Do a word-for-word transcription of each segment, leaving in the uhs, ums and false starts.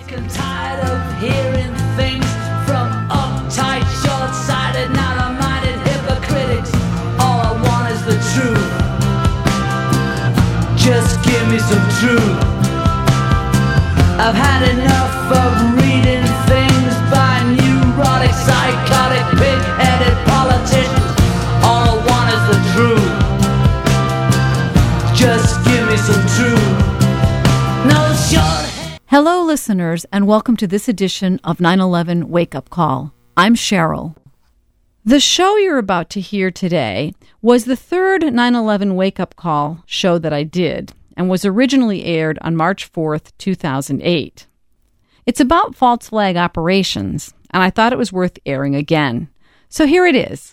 sick and tired of hearing things from uptight, short-sighted, narrow-minded hypocritics. All I want is the truth. Just give me some truth. I've had enough of reading things by neurotic, psychotic, pig-headed politicians. All I want is the truth. Just give me some truth. No short. Hello, listeners, and welcome to this edition of nine eleven Wake Up Call. I'm Cheryl. The show you're about to hear today was the third nine eleven Wake Up Call show that I did, and was originally aired on March fourth, two thousand eight. It's about false flag operations, and I thought it was worth airing again. So here it is.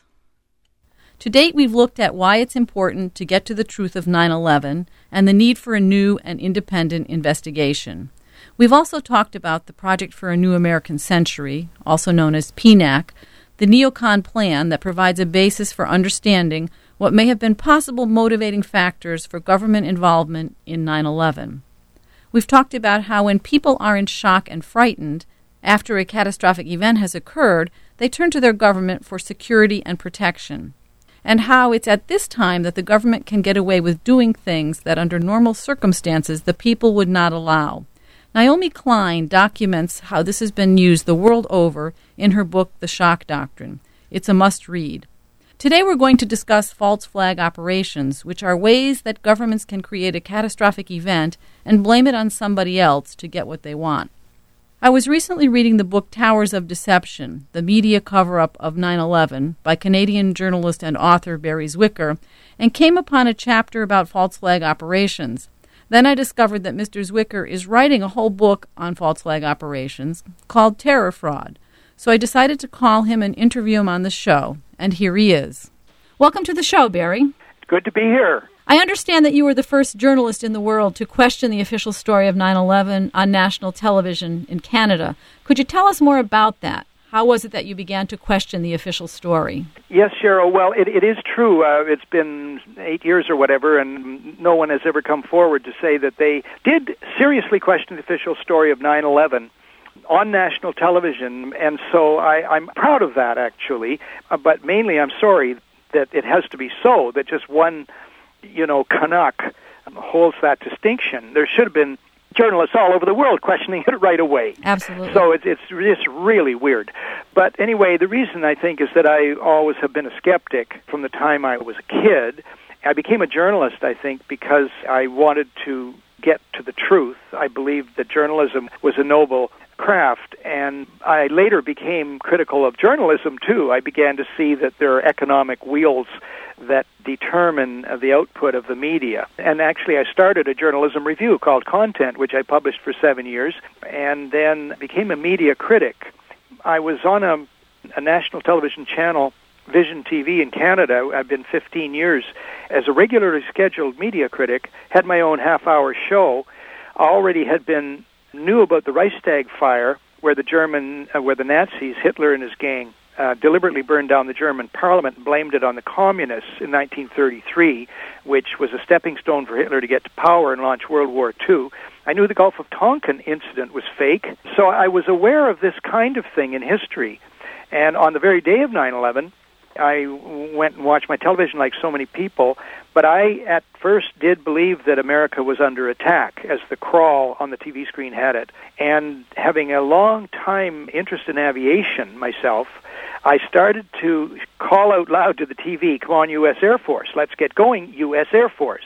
To date, we've looked at why it's important to get to the truth of nine eleven and the need for a new and independent investigation. We've also talked about the Project for a New American Century, also known as P N A C, the neocon plan that provides a basis for understanding what may have been possible motivating factors for government involvement in nine eleven. We've talked about how when people are in shock and frightened, after a catastrophic event has occurred, they turn to their government for security and protection, and how it's at this time that the government can get away with doing things that under normal circumstances the people would not allow. Naomi Klein documents how this has been used the world over in her book, The Shock Doctrine. It's a must-read. Today we're going to discuss false flag operations, which are ways that governments can create a catastrophic event and blame it on somebody else to get what they want. I was recently reading the book Towers of Deception, The Media Cover-Up of nine eleven by Canadian journalist and author Barry Zwicker, and came upon a chapter about false flag operations. Then I discovered that Mister Zwicker is writing a whole book on false flag operations called Terror Fraud. So I decided to call him and interview him on the show, and here he is. Welcome to the show, Barry. Good to be here. I understand that you were the first journalist in the world to question the official story of nine eleven on national television in Canada. Could you tell us more about that? How was it that you began to question the official story? Yes, Cheryl. Well, it, it is true. Uh, it's been eight years or whatever, and no one has ever come forward to say that they did seriously question the official story of nine eleven on national television, and so I, I'm proud of that, actually. Uh, but mainly I'm sorry that it has to be so, that just one, you know, Canuck holds that distinction. There should have been journalists all over the world questioning it right away. Absolutely. So it's it's just really weird. But anyway, the reason I think is that I always have been a skeptic from the time I was a kid. I became a journalist, I think, because I wanted to get to the truth. I believed that journalism was a noble craft, and I later became critical of journalism, too. I began to see that there are economic wheels that determine uh, the output of the media. And actually, I started a journalism review called Content, which I published for seven years, and then became a media critic. I was on a, a national television channel, Vision T V in Canada. I've been fifteen years as a regularly scheduled media critic, had my own half-hour show. I already had been knew about the Reichstag fire, where the German, uh, where the Nazis, Hitler and his gang, uh, deliberately burned down the German parliament and blamed it on the communists in nineteen thirty-three, which was a stepping stone for Hitler to get to power and launch World War Two. I knew the Gulf of Tonkin incident was fake, so I was aware of this kind of thing in history. And on the very day of nine eleven, I went and watched my television like so many people, but I at first did believe that America was under attack, as the crawl on the T V screen had it. And having a long time interest in aviation myself, I started to call out loud to the T V, "Come on, U S Air Force, let's get going, U S Air Force."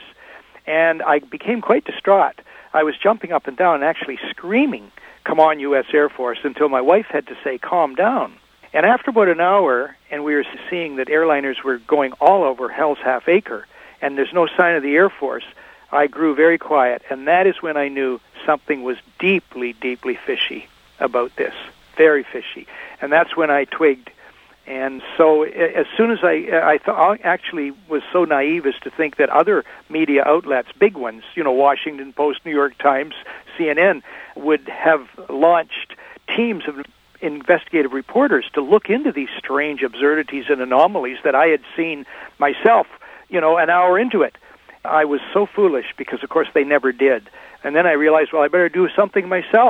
And I became quite distraught. I was jumping up and down and actually screaming, "Come on, U S Air Force," until my wife had to say, "Calm down." And after about an hour, and we were seeing that airliners were going all over Hell's Half Acre, and there's no sign of the Air Force, I grew very quiet. And that is when I knew something was deeply, deeply fishy about this. Very fishy. And that's when I twigged. And so as soon as I, I th- I actually was so naive as to think that other media outlets, big ones, you know, Washington Post, New York Times, C N N, would have launched teams of investigative reporters to look into these strange absurdities and anomalies that I had seen myself, you know, an hour into it. I was so foolish because, of course, they never did. And then I realized, well, I better do something myself.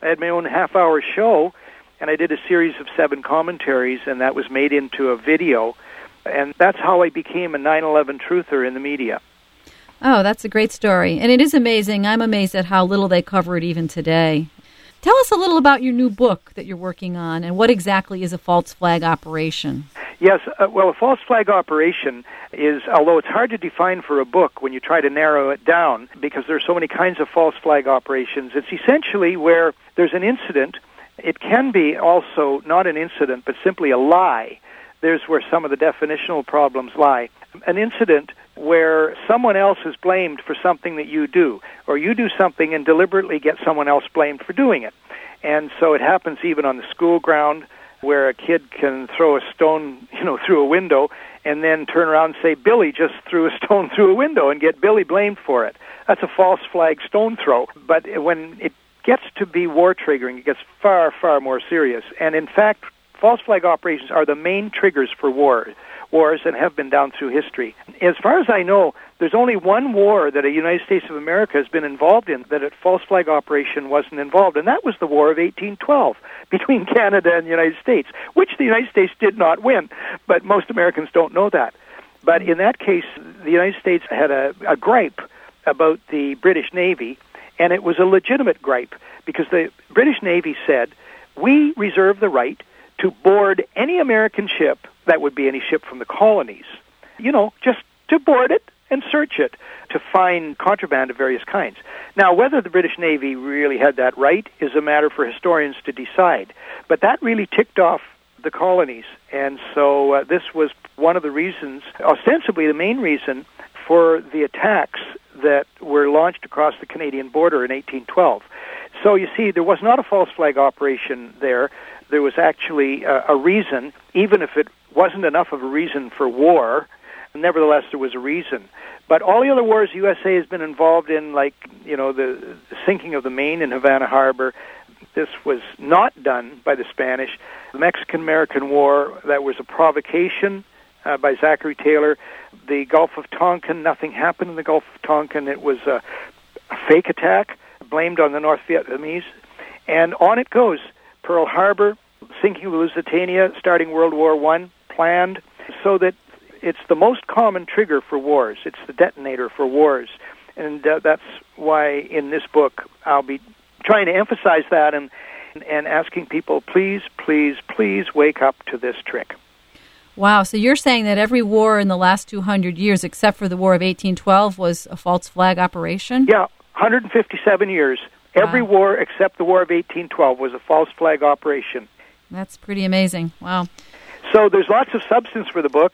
I had my own half-hour show, and I did a series of seven commentaries, and that was made into a video. And that's how I became a nine eleven truther in the media. Oh, that's a great story. And it is amazing. I'm amazed at how little they cover it even today. Tell us a little about your new book that you're working on, and what exactly is a false flag operation? Yes, uh, well, a false flag operation is, although it's hard to define for a book when you try to narrow it down, because there are so many kinds of false flag operations, it's essentially where there's an incident. It can be also not an incident, but simply a lie. There's where some of the definitional problems lie. An incident where someone else is blamed for something that you do, or you do something and deliberately get someone else blamed for doing it. And so it happens even on the school ground, where a kid can throw a stone, you know, through a window, and then turn around and say, Billy just threw a stone through a window, and get Billy blamed for it. That's a false flag stone throw. But when it gets to be war triggering, it gets far, far more serious. And in fact, false flag operations are the main triggers for war, wars and have been down through history. As far as I know, there's only one war that a United States of America has been involved in that a false flag operation wasn't involved, and that was the War of eighteen twelve between Canada and the United States, which the United States did not win, but most Americans don't know that. But in that case, the United States had a, a gripe about the British Navy, and it was a legitimate gripe, because the British Navy said, we reserve the right to board any American ship, that would be any ship from the colonies, you know, just to board it and search it to find contraband of various kinds. Now, whether the British Navy really had that right is a matter for historians to decide, but that really ticked off the colonies, and so uh, this was one of the reasons, ostensibly the main reason, for the attacks that were launched across the Canadian border in eighteen twelve. So you see, there was not a false flag operation there. There was actually a, a reason, even if it wasn't enough of a reason for war, nevertheless there was a reason. But all the other wars the U S A has been involved in, like, you know, the, the sinking of the Maine in Havana Harbor, this was not done by the Spanish. The Mexican-American War, that was a provocation uh, by Zachary Taylor. The Gulf of Tonkin, nothing happened in the Gulf of Tonkin. It was a, a fake attack blamed on the North Vietnamese. And on it goes. Pearl Harbor, sinking of the Lusitania, starting World War One, planned, so that it's the most common trigger for wars. It's the detonator for wars. And uh, that's why in this book I'll be trying to emphasize that and and asking people, please, please, please wake up to this trick. Wow, so you're saying that every war in the last two hundred years, except for the War of eighteen twelve, was a false flag operation? Yeah, one hundred fifty-seven years. Every Wow. war except the War of eighteen twelve was a false flag operation. That's pretty amazing. Wow. So there's lots of substance for the book.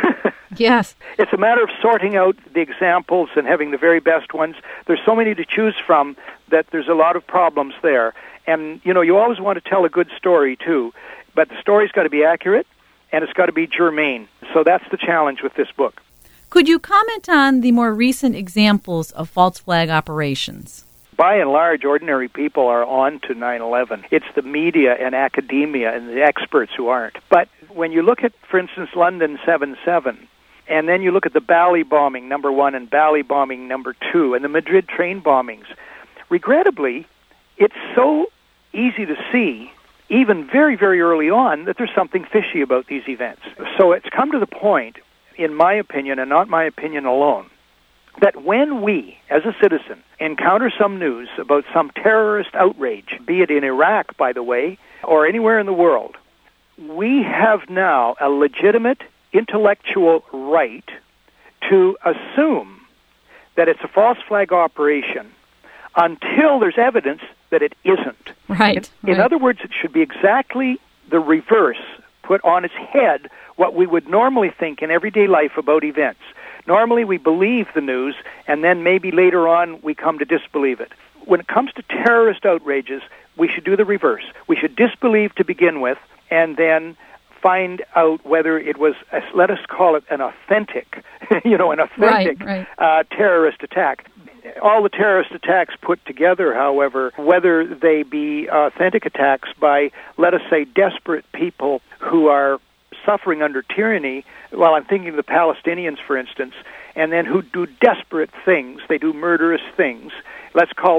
Yes. It's a matter of sorting out the examples and having the very best ones. There's so many to choose from that there's a lot of problems there. And, you know, you always want to tell a good story, too. But the story's got to be accurate, and it's got to be germane. So that's the challenge with this book. Could you comment on the more recent examples of false flag operations? By and large, ordinary people are on to nine eleven. It's the media and academia and the experts who aren't. But when you look at, for instance, London seven seven, and then you look at the Bali bombing, number one, and Bali bombing, number two, and the Madrid train bombings, regrettably, it's so easy to see, even very, very early on, that there's something fishy about these events. So it's come to the point, in my opinion, and not my opinion alone, that when we, as a citizen, encounter some news about some terrorist outrage, be it in Iraq, by the way, or anywhere in the world, we have now a legitimate intellectual right to assume that it's a false flag operation until there's evidence that it isn't. Right. In, in right. other words, it should be exactly the reverse, put on its head what we would normally think in everyday life about events. Normally we believe the news, and then maybe later on we come to disbelieve it. When it comes to terrorist outrages, we should do the reverse. We should disbelieve to begin with, and then find out whether it was, a, let us call it an authentic, you know, an authentic right, right. Uh, terrorist attack. All the terrorist attacks put together, however, whether they be authentic attacks by, let us say, desperate people who are suffering under tyranny, well, I'm thinking of the Palestinians, for instance, and then who do desperate things, they do murderous things. Let's call that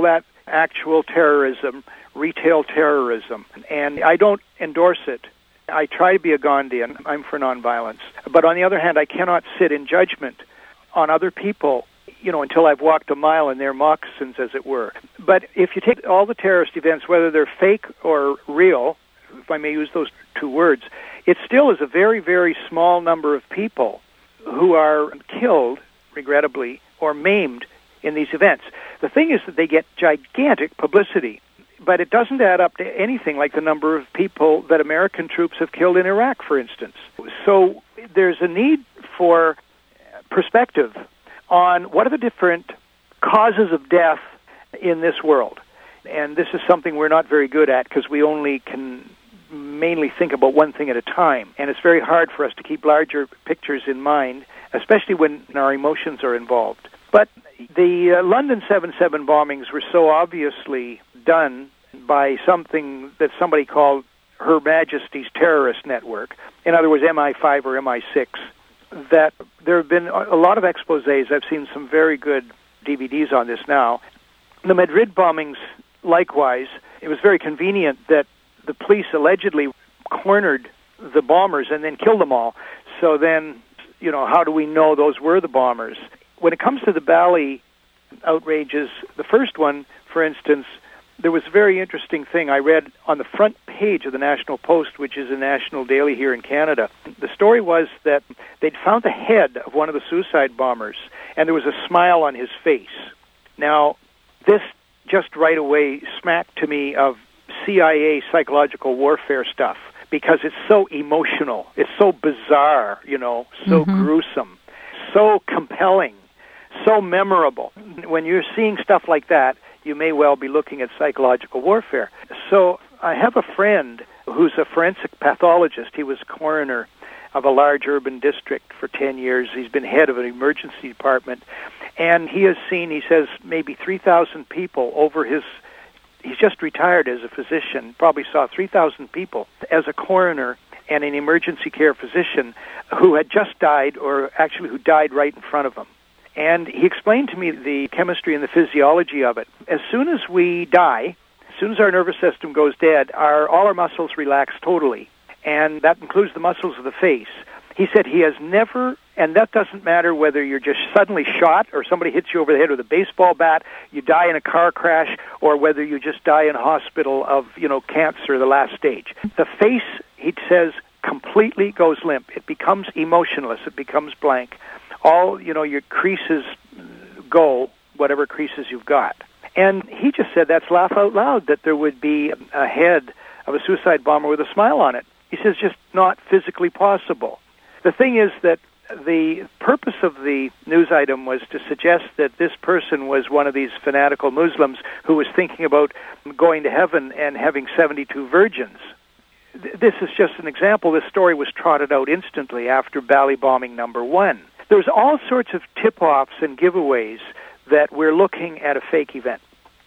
actual terrorism, retail terrorism, and I don't endorse it. I try to be a Gandhian. I'm for nonviolence. But on the other hand, I cannot sit in judgment on other people, you know, until I've walked a mile in their moccasins, as it were. But if you take all the terrorist events, whether they're fake or real, if I may use those two words, it still is a very, very small number of people who are killed, regrettably, or maimed in these events. The thing is that they get gigantic publicity, but it doesn't add up to anything like the number of people that American troops have killed in Iraq, for instance. So there's a need for perspective on what are the different causes of death in this world. And this is something we're not very good at because we only can mainly think about one thing at a time. And it's very hard for us to keep larger pictures in mind, especially when our emotions are involved. But the uh, London seven seven bombings were so obviously done by something that somebody called Her Majesty's Terrorist Network, in other words, M I five or M I six, that there have been a lot of exposés. I've seen some very good D V Ds on this now. The Madrid bombings, likewise, it was very convenient that the police allegedly cornered the bombers and then killed them all. So then, you know, how do we know those were the bombers? When it comes to the Bali outrages, the first one, for instance, there was a very interesting thing I read on the front page of the National Post, which is a national daily here in Canada. The story was that they'd found the head of one of the suicide bombers, and there was a smile on his face. Now, this just right away smacked to me of C I A psychological warfare stuff, because it's so emotional, it's so bizarre, you know, so mm-hmm. gruesome, so compelling, so memorable. When you're seeing stuff like that, you may well be looking at psychological warfare. So I have a friend who's a forensic pathologist. He was coroner of a large urban district for ten years. He's been head of an emergency department. And he has seen, he says, maybe three thousand people over his, he's just retired as a physician, probably saw three thousand people as a coroner and an emergency care physician who had just died, or actually who died right in front of him. And he explained to me the chemistry and the physiology of it. As soon as we die, as soon as our nervous system goes dead, our all our muscles relax totally, and that includes the muscles of the face. He said he has never, and that doesn't matter whether you're just suddenly shot or somebody hits you over the head with a baseball bat, you die in a car crash, or whether you just die in a hospital of, you know, cancer, the last stage. The face, he says, completely goes limp. It becomes emotionless. It becomes blank. All, you know, your creases go, whatever creases you've got. And he just said that's laugh out loud, that there would be a head of a suicide bomber with a smile on it. He says just not physically possible. The thing is that the purpose of the news item was to suggest that this person was one of these fanatical Muslims who was thinking about going to heaven and having seventy-two virgins. This is just an example. This story was trotted out instantly after Bali bombing number one. There's all sorts of tip-offs and giveaways that we're looking at a fake event.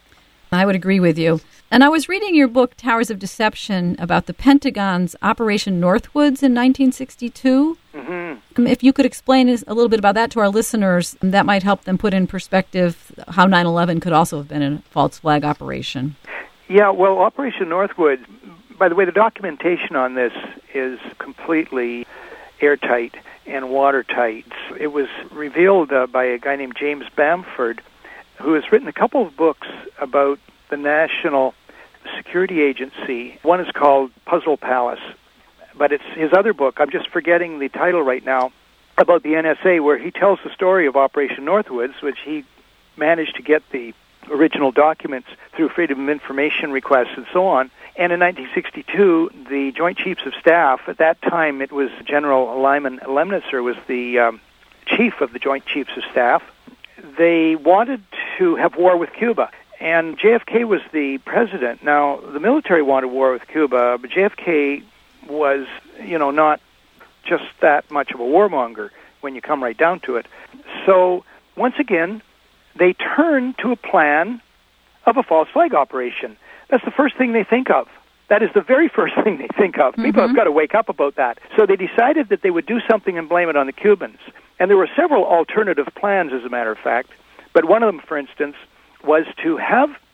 I would agree with you. And I was reading your book, Towers of Deception, about the Pentagon's Operation Northwoods in nineteen sixty-two. Mm-hmm. If you could explain a little bit about that to our listeners, that might help them put in perspective how nine eleven could also have been a false flag operation. Yeah, well, Operation Northwoods, by the way, the documentation on this is completely airtight and watertight. It was revealed uh, by a guy named James Bamford, who has written a couple of books about the National Security Agency. One is called Puzzle Palace, but it's his other book, I'm just forgetting the title right now, about the N S A, where he tells the story of Operation Northwoods, which he managed to get the original documents through Freedom of Information requests and so on. And in nineteen sixty-two, the Joint Chiefs of Staff, at that time it was General Lyman Lemnitzer was the um, chief of the Joint Chiefs of Staff, they wanted to have war with Cuba. And J F K was the president. Now, the military wanted war with Cuba, but J F K was, you know, not just that much of a warmonger when you come right down to it. So, once again, they turn to a plan of a false flag operation. That's the first thing they think of. That is the very first thing they think of. Mm-hmm. People have got to wake up about that. So they decided that they would do something and blame it on the Cubans. And there were several alternative plans, as a matter of fact. But one of them, for instance, was to have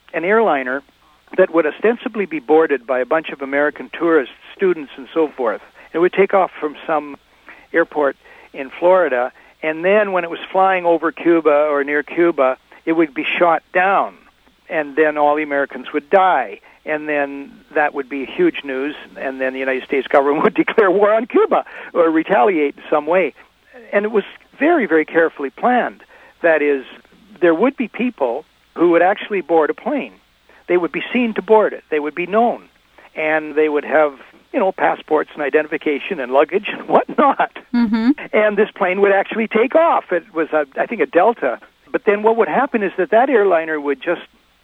an airliner that would ostensibly be boarded by a bunch of American tourists, students, and so forth. It would take off from some airport in Florida, and then when it was flying over Cuba or near Cuba, it would be shot down, and then all the Americans would die. And then that would be huge news, and then the United States government would declare war on Cuba or retaliate in some way. And it was very, very carefully planned. That is, there would be people who would actually board a plane. They would be seen to board it. They would be known. And they would have, you know, passports and identification and luggage and whatnot. Mm-hmm. And this plane would actually take off. It was, a, I think, a Delta. But then what would happen is that that airliner would just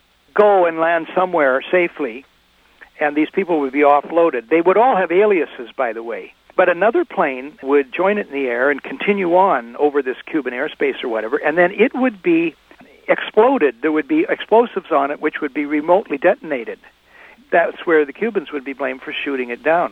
go and land somewhere safely, and these people would be offloaded. They would all have aliases, by the way. But another plane would join it in the air and continue on over this Cuban airspace or whatever, and then it would be exploded. There would be explosives on it which would be remotely detonated. That's where the Cubans would be blamed for shooting it down.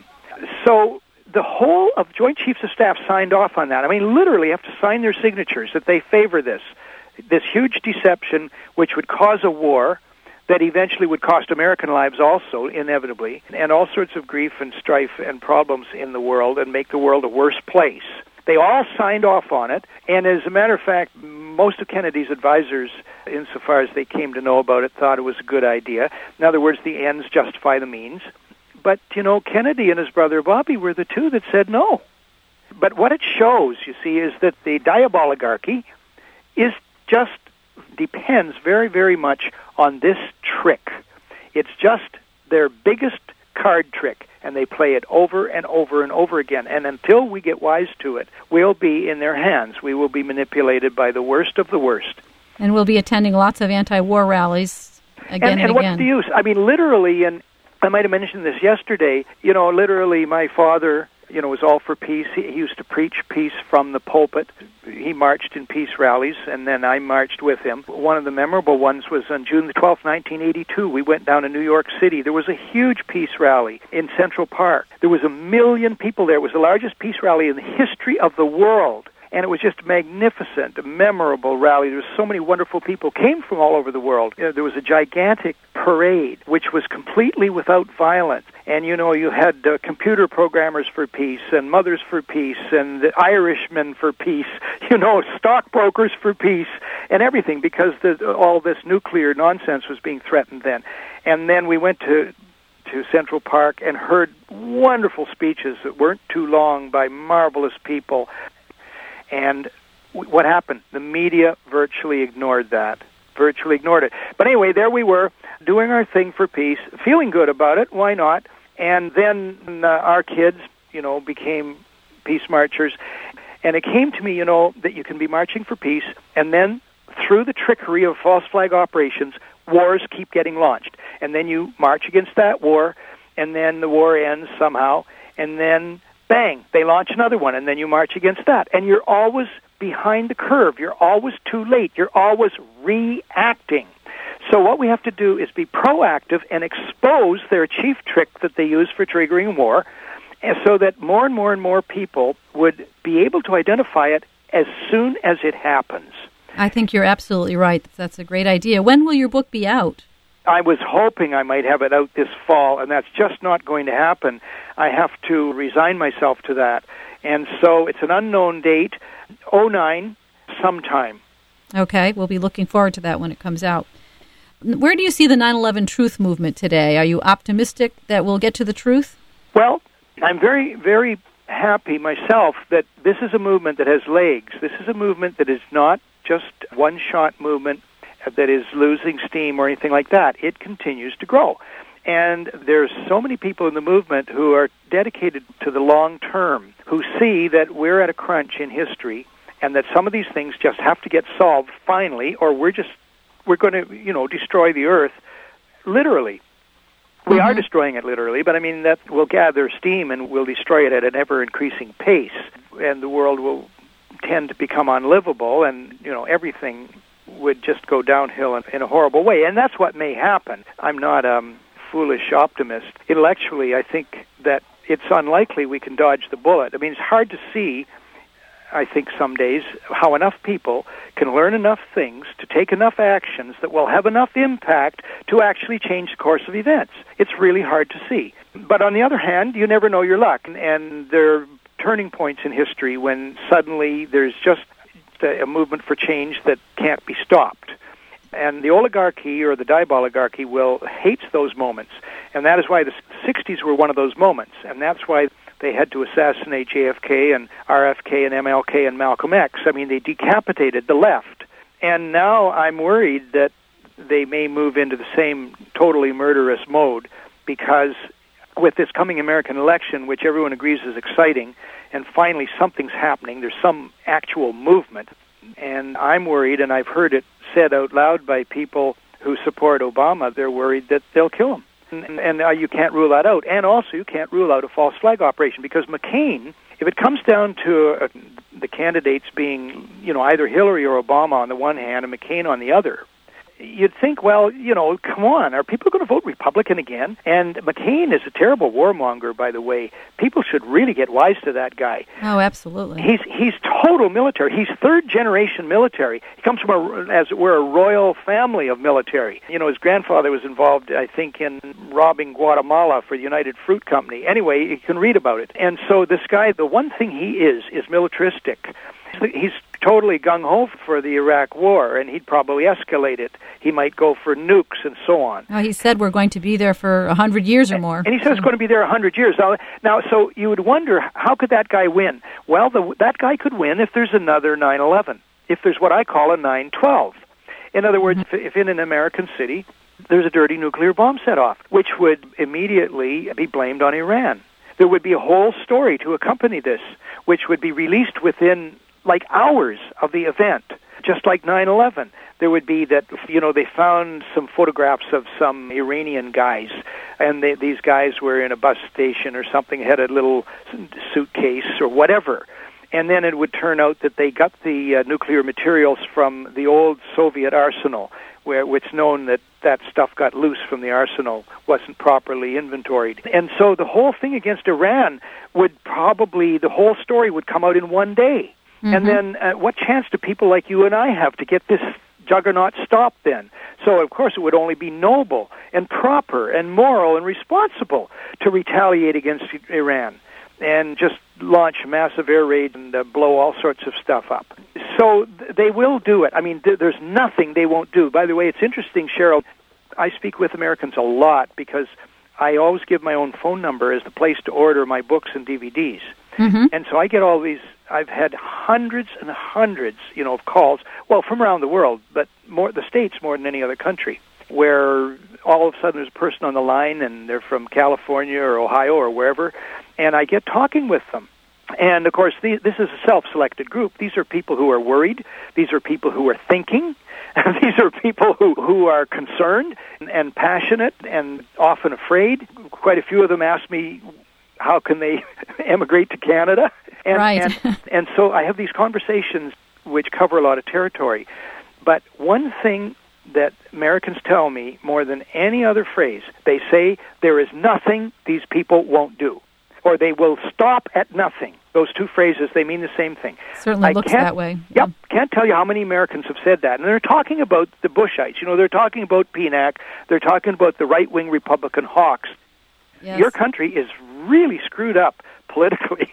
So the whole of Joint Chiefs of Staff signed off on that. I mean, literally have to sign their signatures that they favor this, this huge deception which would cause a war that eventually would cost American lives also, inevitably, and all sorts of grief and strife and problems in the world and make the world a worse place. They all signed off on it, and as a matter of fact, most of Kennedy's advisors, insofar as they came to know about it, thought it was a good idea. In other words, the ends justify the means. But, you know, Kennedy and his brother Bobby were the two that said no. But what it shows, you see, is that the diaboligarchy is just depends very, very much on this trick. It's just their biggest card trick, and they play it over and over and over again. And until we get wise to it, we'll be in their hands. We will be manipulated by the worst of the worst. And we'll be attending lots of anti-war rallies again and, and, and again. what's the use? I mean, literally, and I might have mentioned this yesterday, you know, literally my father, you know, was all for peace. He, he used to preach peace from the pulpit. He marched in peace rallies, and then I marched with him. One of the memorable ones was on June the twelfth, nineteen eighty-two. We went down to New York City. There was a huge peace rally in Central Park. There was a million people there. It was the largest peace rally in the history of the world. And it was just magnificent, a memorable rally. There were so many wonderful people came from all over the world. You know, there was a gigantic parade, which was completely without violence. And, you know, you had uh, computer programmers for peace and mothers for peace and the Irishmen for peace, you know, stockbrokers for peace and everything, because the, all this nuclear nonsense was being threatened then. And then we went to to Central Park and heard wonderful speeches that weren't too long by marvelous people. And w- what happened? The media virtually ignored that, virtually ignored it. But anyway, there we were, doing our thing for peace, feeling good about it, why not? And then uh, our kids, you know, became peace marchers. And it came to me, you know, that you can be marching for peace, and then through the trickery of false flag operations, wars keep getting launched. And then you march against that war, and then the war ends somehow, and then bang, they launch another one, and then you march against that. And you're always behind the curve. You're always too late. You're always reacting. So what we have to do is be proactive and expose their chief trick that they use for triggering war, and so that more and more and more people would be able to identify it as soon as it happens. I think you're absolutely right. That's a great idea. When will your book be out? I was hoping I might have it out this fall, and that's just not going to happen. I have to resign myself to that. And so it's an unknown date, oh nine, sometime. Okay, we'll be looking forward to that when it comes out. Where do you see the nine eleven truth movement today? Are you optimistic that we'll get to the truth? Well, I'm very, very happy myself that this is a movement that has legs. This is a movement that is not just one-shot movement that is losing steam or anything like that. It continues to grow. And there's so many people in the movement who are dedicated to the long term, who see that we're at a crunch in history and that some of these things just have to get solved finally, or we're just, we're going to, you know, destroy the earth literally. We mm-hmm. are destroying it literally, but I mean, that will gather steam and we'll destroy it at an ever-increasing pace, and the world will tend to become unlivable, and, you know, everything would just go downhill in, in a horrible way. And that's what may happen. I'm not a um, foolish optimist. Intellectually, I think that it's unlikely we can dodge the bullet. I mean, it's hard to see I think, some days, how enough people can learn enough things to take enough actions that will have enough impact to actually change the course of events. It's really hard to see. But on the other hand, you never know your luck. And there are turning points in history when suddenly there's just a movement for change that can't be stopped. And the oligarchy or the diaboligarchy will hates those moments. And that is why the sixties were one of those moments. And that's why they had to assassinate J F K and R F K and M L K and Malcolm X. I mean, they decapitated the left. And now I'm worried that they may move into the same totally murderous mode, because with this coming American election, which everyone agrees is exciting, and finally something's happening, there's some actual movement, and I'm worried, and I've heard it said out loud by people who support Obama, they're worried that they'll kill him. And, and uh, you can't rule that out. And also, you can't rule out a false flag operation, because McCain, if it comes down to uh, the candidates being, you know, either Hillary or Obama on the one hand and McCain on the other, you'd think, well, you know, come on, are people going to vote Republican again? And McCain is a terrible warmonger, by the way. People should really get wise to that guy. Oh, absolutely. He's he's total military. He's third generation military. He comes from a, as it were, a royal family of military. You know, his grandfather was involved, I think, in robbing Guatemala for the United Fruit Company. Anyway, you can read about it. And so this guy, the one thing he is, is militaristic. He's totally gung-ho for the Iraq War, and he'd probably escalate it. He might go for nukes and so on. Oh, he said we're going to be there for a hundred years or more. And he says it's going to be there a hundred years. Now, now, so you would wonder, how could that guy win? Well, the, that guy could win if there's another nine eleven, if there's what I call a nine twelve. In other words, mm-hmm. if in an American city there's a dirty nuclear bomb set off, which would immediately be blamed on Iran. There would be a whole story to accompany this, which would be released within like hours of the event, just like nine eleven. There would be that, you know, they found some photographs of some Iranian guys, and they, these guys were in a bus station or something, had a little suitcase or whatever. And then it would turn out that they got the uh, nuclear materials from the old Soviet arsenal, where it's known that that stuff got loose from the arsenal, wasn't properly inventoried. And so the whole thing against Iran would probably, the whole story would come out in one day. Mm-hmm. And then uh, what chance do people like you and I have to get this juggernaut stopped then? So, of course, it would only be noble and proper and moral and responsible to retaliate against Iran and just launch massive air raids and uh, blow all sorts of stuff up. So th- they will do it. I mean, th- there's nothing they won't do. By the way, it's interesting, Cheryl, I speak with Americans a lot because I always give my own phone number as the place to order my books and D V Ds. Mm-hmm. And so I get all these, I've had hundreds and hundreds, you know, of calls, well, from around the world, but more the States more than any other country, where all of a sudden there's a person on the line and they're from California or Ohio or wherever, and I get talking with them. And, of course, the, this is a self-selected group. These are people who are worried. These are people who are thinking. These are people who, who are concerned and, and passionate and often afraid. Quite a few of them ask me, how can they emigrate to Canada? And, right. and, and so I have these conversations which cover a lot of territory. But one thing that Americans tell me more than any other phrase, they say there is nothing these people won't do, or they will stop at nothing. Those two phrases, they mean the same thing. Certainly I looks can't, that way. Yeah. Yep. Can't tell you how many Americans have said that. And they're talking about the Bushites. You know, they're talking about P N A C. They're talking about the right-wing Republican hawks. Yes. Your country is really screwed up politically.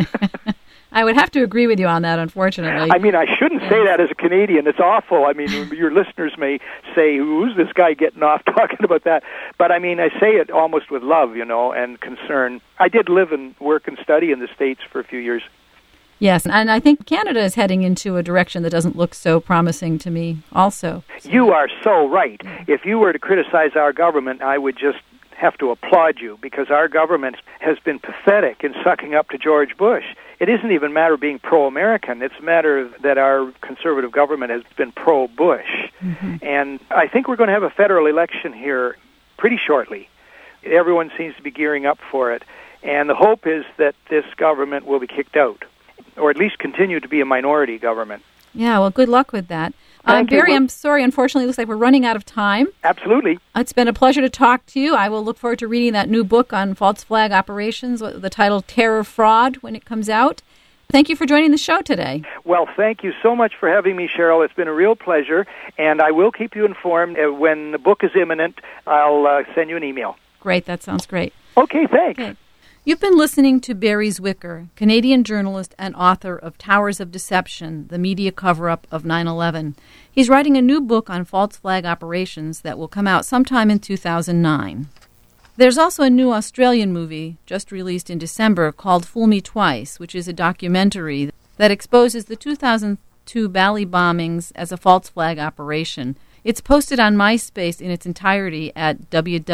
I would have to agree with you on that, unfortunately. I mean, I shouldn't say that as a Canadian. It's awful. I mean, your listeners may say, who's this guy getting off talking about that? But, I mean, I say it almost with love, you know, and concern. I did live and work and study in the States for a few years. Yes, and I think Canada is heading into a direction that doesn't look so promising to me also. You are so right. If you were to criticize our government, I would just have to applaud you, because our government has been pathetic in sucking up to George Bush. It isn't even a matter of being pro-American. It's a matter that our conservative government has been pro-Bush. Mm-hmm. And I think we're going to have a federal election here pretty shortly. Everyone seems to be gearing up for it. And the hope is that this government will be kicked out, or at least continue to be a minority government. Yeah, well, good luck with that. Um, Barry, I'm sorry. Unfortunately, it looks like we're running out of time. Absolutely. It's been a pleasure to talk to you. I will look forward to reading that new book on false flag operations, the title Terror Fraud, when it comes out. Thank you for joining the show today. Well, thank you so much for having me, Cheryl. It's been a real pleasure, and I will keep you informed. Uh, when the book is imminent, I'll uh, send you an email. Great. That sounds great. Okay, thanks. Okay. You've been listening to Barry Zwicker, Canadian journalist and author of Towers of Deception, the media cover-up of nine eleven. He's writing a new book on false flag operations that will come out sometime in two thousand nine. There's also a new Australian movie just released in December called Fool Me Twice, which is a documentary that exposes the two thousand two Bali bombings as a false flag operation. It's posted on MySpace in its entirety at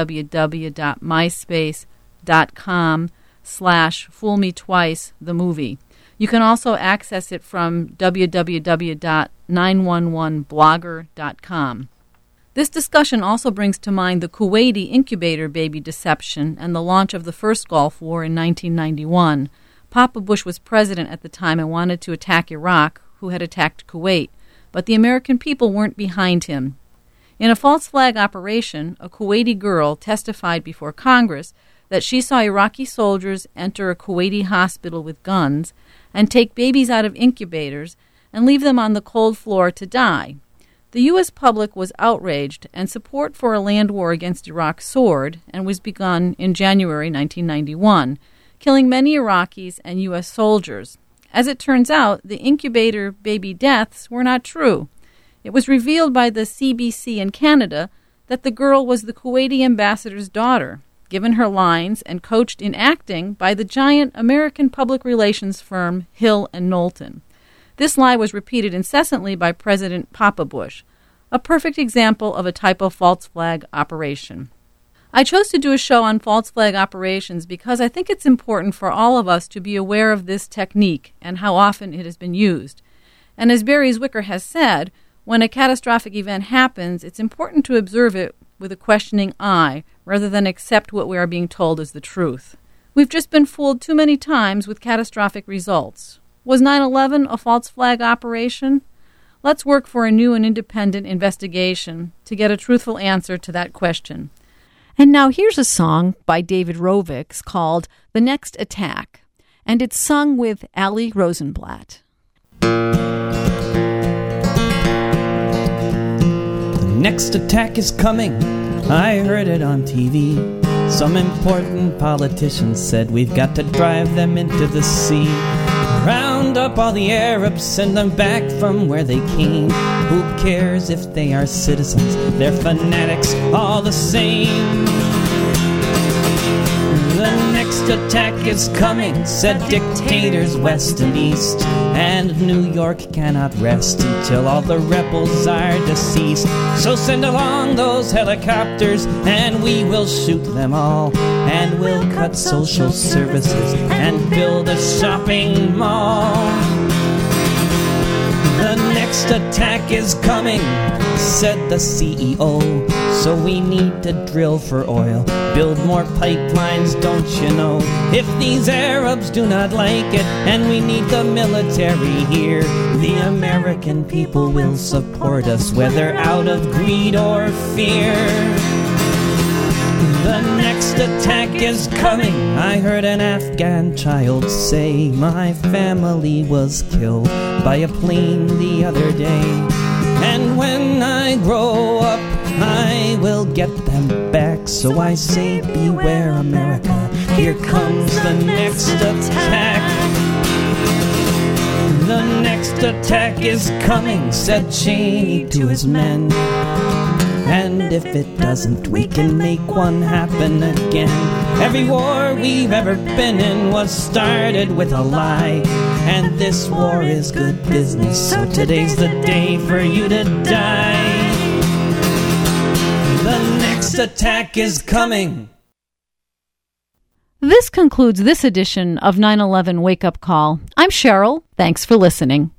www.myspace.com slash Fool Me Twice, the movie. You can also access it from w w w dot nine one one blogger dot com. This discussion also brings to mind the Kuwaiti incubator baby deception and the launch of the first Gulf War in nineteen ninety-one. Papa Bush was president at the time and wanted to attack Iraq, who had attacked Kuwait, but the American people weren't behind him. In a false flag operation, a Kuwaiti girl testified before Congress that she saw Iraqi soldiers enter a Kuwaiti hospital with guns and take babies out of incubators and leave them on the cold floor to die. The U S public was outraged, and support for a land war against Iraq soared and was begun in January nineteen ninety-one, killing many Iraqis and U S soldiers. As it turns out, the incubator baby deaths were not true. It was revealed by the C B C in Canada that the girl was the Kuwaiti ambassador's daughter, given her lines and coached in acting by the giant American public relations firm Hill and Knowlton. This lie was repeated incessantly by President Papa Bush, a perfect example of a type of false flag operation. I chose to do a show on false flag operations because I think it's important for all of us to be aware of this technique and how often it has been used. And as Barry Zwicker has said, when a catastrophic event happens, it's important to observe it with a questioning eye rather than accept what we are being told is the truth. We've just been fooled too many times with catastrophic results. Was nine eleven a false flag operation? Let's work for a new and independent investigation to get a truthful answer to that question. And now here's a song by David Rovics called The Next Attack, and it's sung with Ali Rosenblatt. The next attack is coming, I heard it on T V. Some important politicians said we've got to drive them into the sea. Round up all the Arabs, send them back from where they came. Who cares if they are citizens? They're fanatics all the same. The next attack is coming, said dictators west and east. And New York cannot rest until all the rebels are deceased. So send along those helicopters and we will shoot them all. And we'll cut social services and build a shopping mall. The next attack is coming, said the C E O. So we need to drill for oil, build more pipelines, don't you know? If these Arabs do not like it, and we need the military here, the American people will support us, whether out of greed or fear. The next attack is coming, I heard an Afghan child say. My family was killed by a plane the other day. And when I grow up, I will get them back. So I say, beware America, here comes the next attack. The next attack is coming, said Cheney to his men. And if it doesn't, we can make one happen again. Every war we've ever been in was started with a lie. And this war is good business, so today's the day for you to die. The next attack is coming. This concludes this edition of nine eleven Wake Up Call. I'm Cheryl. Thanks for listening.